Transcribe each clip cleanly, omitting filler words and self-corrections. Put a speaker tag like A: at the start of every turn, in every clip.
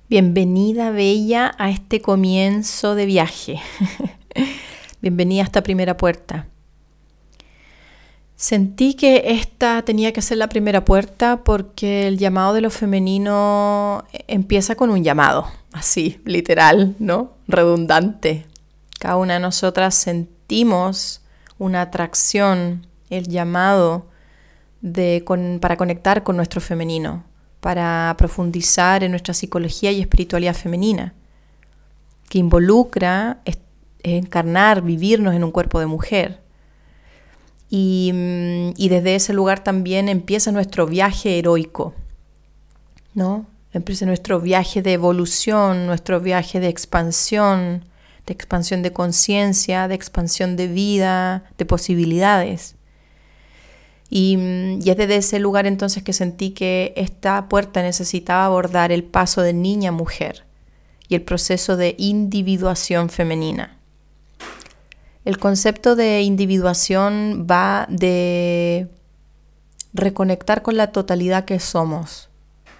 A: Bienvenida, Bella, a este comienzo de viaje. Bienvenida a esta primera puerta. Sentí que esta tenía que ser la primera puerta porque el llamado de lo femenino empieza con un llamado, así, literal, ¿no? Redundante. Cada una de nosotras sentimos una atracción, el llamado para conectar con nuestro femenino, para profundizar en nuestra psicología y espiritualidad femenina, que involucra encarnar, vivirnos en un cuerpo de mujer. Y desde ese lugar también empieza nuestro viaje heroico, ¿no? Empieza nuestro viaje de evolución, nuestro viaje de expansión de conciencia, de expansión de vida, de posibilidades. Y es desde ese lugar entonces que sentí que esta puerta necesitaba abordar el paso de niña a mujer y el proceso de individuación femenina. El concepto de individuación va de reconectar con la totalidad que somos,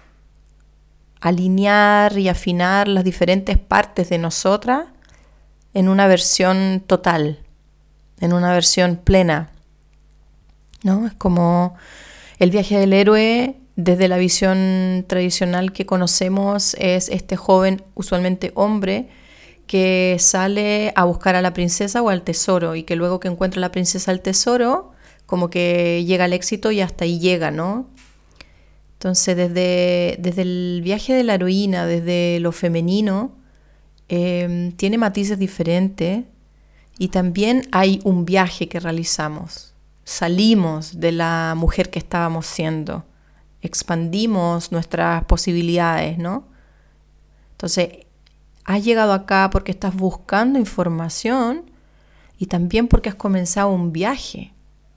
A: alinear y afinar las diferentes partes de nosotras en una versión total, en una versión plena, ¿no? Es como el viaje del héroe desde la visión tradicional que conocemos, es este joven, usualmente hombre, que sale a buscar a la princesa o al tesoro y que luego que encuentra a la princesa al tesoro, como que llega al éxito y hasta ahí llega, ¿no? Entonces desde el viaje de la heroína, desde lo femenino, tiene matices diferentes y también hay un viaje que realizamos. Salimos de la mujer que estábamos siendo, expandimos nuestras posibilidades, ¿no? Entonces, has llegado acá porque estás buscando información y también porque has comenzado un viaje.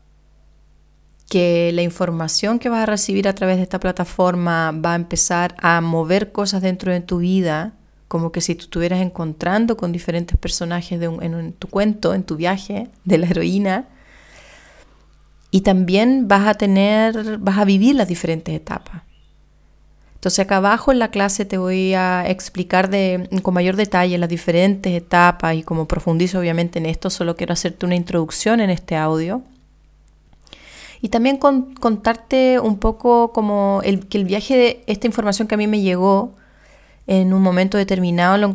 A: Que la información que vas a recibir a través de esta plataforma va a empezar a mover cosas dentro de tu vida, como que si tú estuvieras encontrando con diferentes personajes en tu cuento, en tu viaje de la heroína. Y también vas a vivir las diferentes etapas. Entonces acá abajo en la clase te voy a explicar con mayor detalle las diferentes etapas y como profundizo obviamente en esto, solo quiero hacerte una introducción en este audio. Y también contarte un poco como que el viaje de esta información que a mí me llegó en un momento determinado lo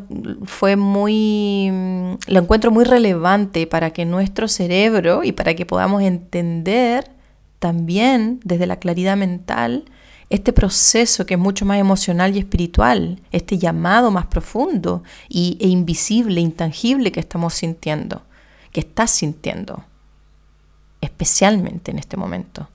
A: encuentro muy relevante para que nuestro cerebro y para que podamos entender también desde la claridad mental este proceso que es mucho más emocional y espiritual, este llamado más profundo e invisible, intangible que estamos sintiendo, que estás sintiendo, especialmente en este momento.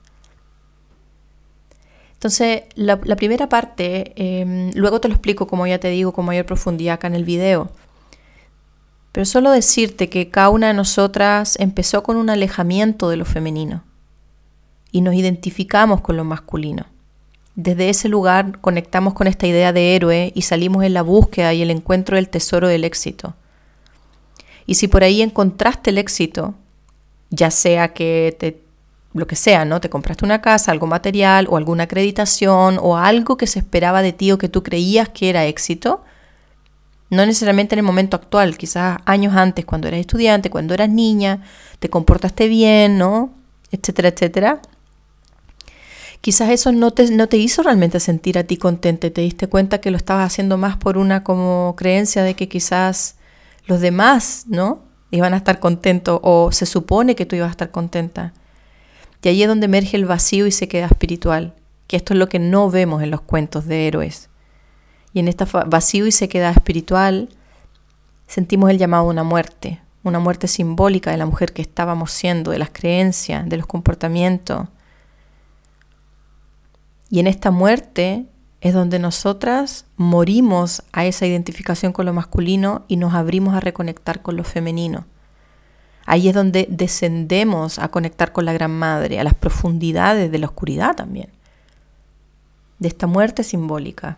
A: Entonces, la primera parte, luego te lo explico, como ya te digo, con mayor profundidad acá en el video. Pero solo decirte que cada una de nosotras empezó con un alejamiento de lo femenino y nos identificamos con lo masculino. Desde ese lugar conectamos con esta idea de héroe y salimos en la búsqueda y el encuentro del tesoro del éxito. Y si por ahí encontraste el éxito, ya sea lo que sea, ¿no? Te compraste una casa, algo material o alguna acreditación o algo que se esperaba de ti o que tú creías que era éxito, no necesariamente en el momento actual, quizás años antes, cuando eras estudiante, cuando eras niña, te comportaste bien, ¿no? Etcétera, etcétera. Quizás eso no te hizo realmente sentir a ti contenta, te diste cuenta que lo estabas haciendo más por una como creencia de que quizás los demás, ¿no? Iban a estar contentos o se supone que tú ibas a estar contenta. Y ahí es donde emerge el vacío y sequedad espiritual, que esto es lo que no vemos en los cuentos de héroes. Y en este vacío y sequedad espiritual sentimos el llamado a una muerte simbólica de la mujer que estábamos siendo, de las creencias, de los comportamientos. Y en esta muerte es donde nosotras morimos a esa identificación con lo masculino y nos abrimos a reconectar con lo femenino. Ahí es donde descendemos a conectar con la Gran Madre, a las profundidades de la oscuridad también, de esta muerte simbólica,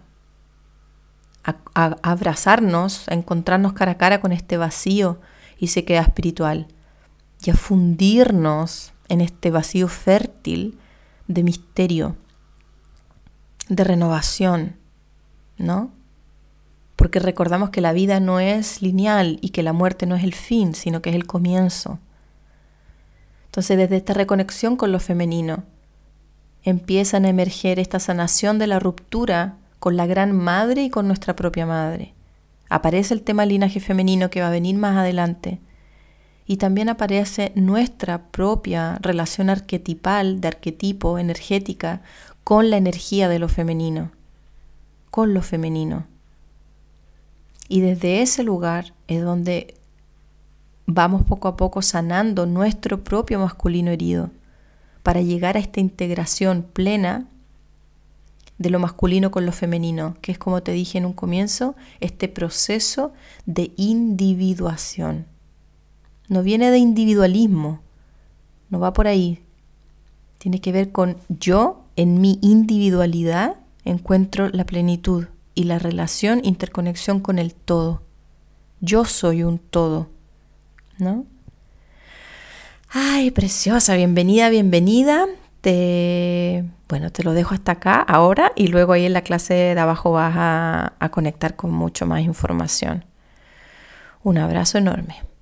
A: a abrazarnos, a encontrarnos cara a cara con este vacío y sequedad espiritual y a fundirnos en este vacío fértil de misterio, de renovación, ¿no? porque recordamos que la vida no es lineal y que la muerte no es el fin, sino que es el comienzo. Entonces, desde esta reconexión con lo femenino, empiezan a emerger esta sanación de la ruptura con la gran madre y con nuestra propia madre. Aparece el tema linaje femenino que va a venir más adelante. Y también aparece nuestra propia relación arquetipal, de arquetipo, energética, con la energía de lo femenino, con lo femenino. Y desde ese lugar es donde vamos poco a poco sanando nuestro propio masculino herido para llegar a esta integración plena de lo masculino con lo femenino, que es, como te dije en un comienzo, este proceso de individuación. No viene de individualismo, no va por ahí. Tiene que ver con yo, en mi individualidad, encuentro la plenitud y la relación, interconexión con el todo. Yo soy un todo, ¿no? Ay, preciosa, bienvenida, bienvenida. Te lo dejo hasta acá ahora y luego ahí en la clase de abajo vas a conectar con mucho más información. Un abrazo enorme.